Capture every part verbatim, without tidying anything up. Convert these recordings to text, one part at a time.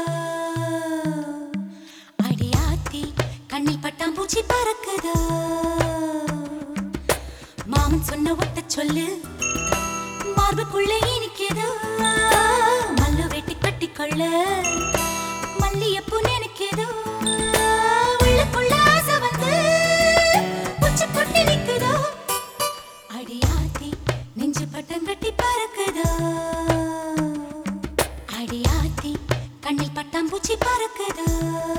அடியாத்தி கண்ணில் பட்டாம்பூச்சி பறக்குதோ மாமன் சொன்ன ஒத்த சொல்லு மார்புக்குள்ளே இனிக்குதோ மல்லு வெட்டி கட்டிக்கொள்ள மல்லியப்பூ நினைக்குதோ உள்ளுக்குள்ள ஆசை வந்து உச்சி கொட்டி நிக்குதோ அடியாத்தி நெஞ்சு பட்டம் கட்டி பறக்குதோ அடியாத்தி கண்ணில் பட்டாம்பூச்சி பறக்குதோ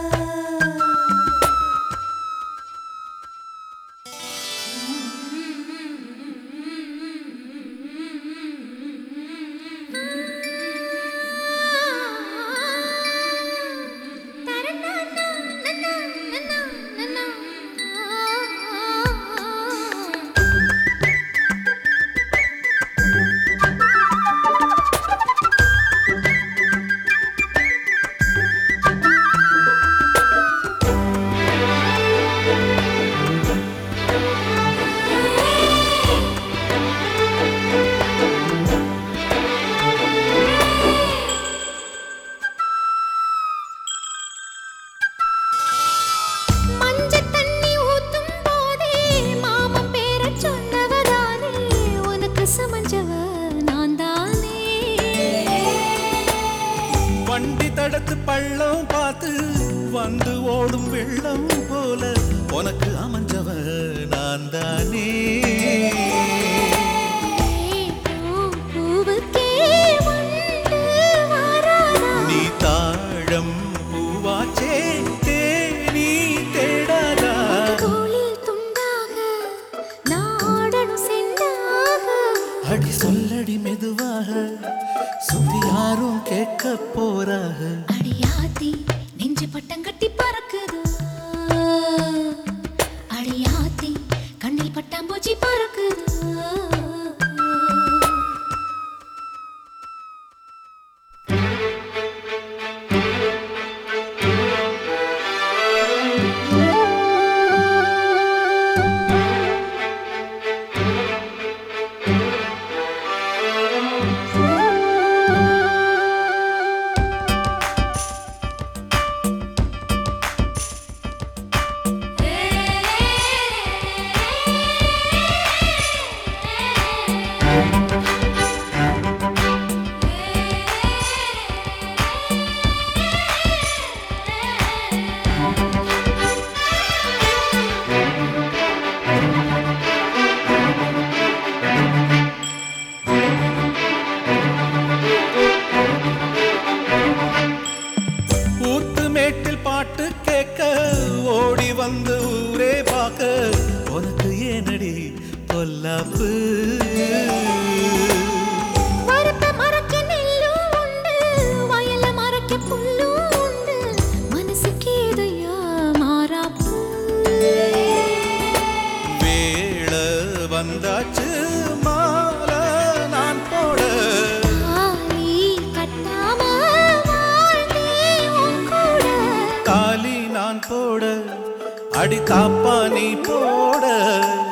வண்டி தடத்து பள்ளம் பார்த்து வந்து ஓடும் வெள்ளம் போல உனக்கு அமைஞ்சவ நான் தானே நீ தாழம் பூவாச்சே தேனி தேடாதா அடி சொல்லடி மெதுவாக சுத்தி யாரும் கேட்க போறாக அடியாத்தி நெஞ்சு பட்டம் கட்டி பறக்குதோ அடியாத்தி கண்ணில் பட்டாம்பூச்சி பறக்குதோ பாட்டு கேட்க ஓடி வந்து ஊரே பார்க்க உனக்கு ஏனடி பொல்லாப்பு வேள வந்தாச்சு மாலை நான் போட போட அடி காப்பா நீ போட